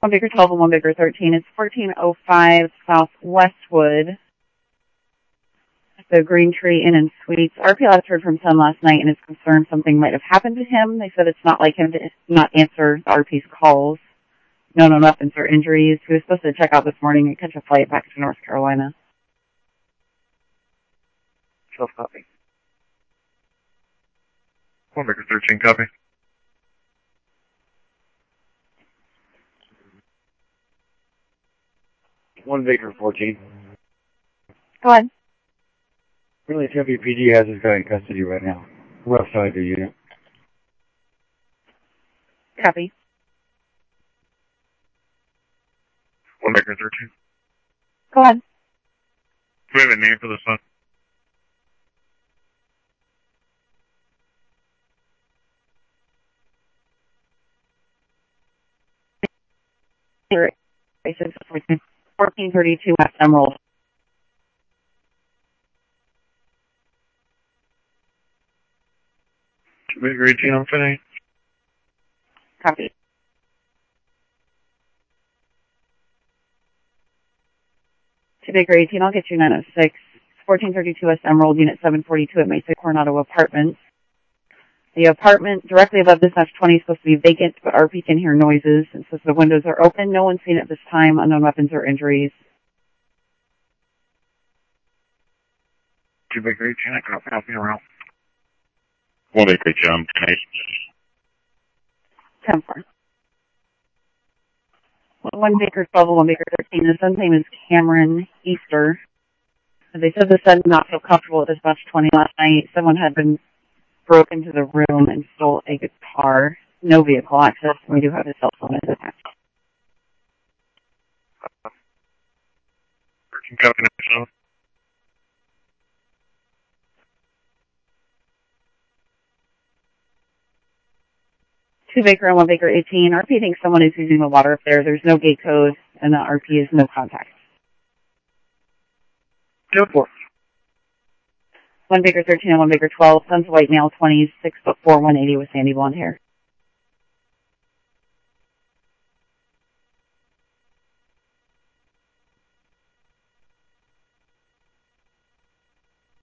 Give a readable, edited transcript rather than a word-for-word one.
1 Baker 12 and 1 Baker 13. It's 1405 South Westwood. The Green Tree Inn and Suites. RP last heard from Son last night and is concerned something might have happened to him. They said it's not like him to not answer the RP's calls. No known weapons or injuries. He was supposed to check out this morning and catch a flight back to North Carolina. 12 copy. 1 Baker 13 copy. One Baker 14. Go ahead. Really, WPD has this guy in custody right now. Rough side of the unit. Copy. 1 Baker 13. Go ahead. Do we have a name for the son? Basis 1432 West Emerald. Baker 18 on Finney. Copy. To Baker 18, I'll get you 906. 1432 West Emerald, Unit 742 at Mesa Coronado Apartments. The apartment directly above this F20 is supposed to be vacant, but RP can hear noises. It says the windows are open. No one's seen at this time. Unknown weapons or injuries. 2 Baker 18, I can copy around. 1 Baker 18, 10-4. 1 Baker 12 and 1 Baker 13. The son's name is Cameron Easter. They said the son did not feel comfortable at dispatch 20 last night. Someone had been broke into the room and stole a guitar. No vehicle access. We do have his cell phone attached. 13 copy 97. Two Baker and 1 Baker 18. RP thinks someone is using the water up there. There's no gate code, and the RP is no contact. 4. 1 Baker 13 and 1 Baker 12. Son's white male, 20s, 6'4", 180 with sandy blonde hair.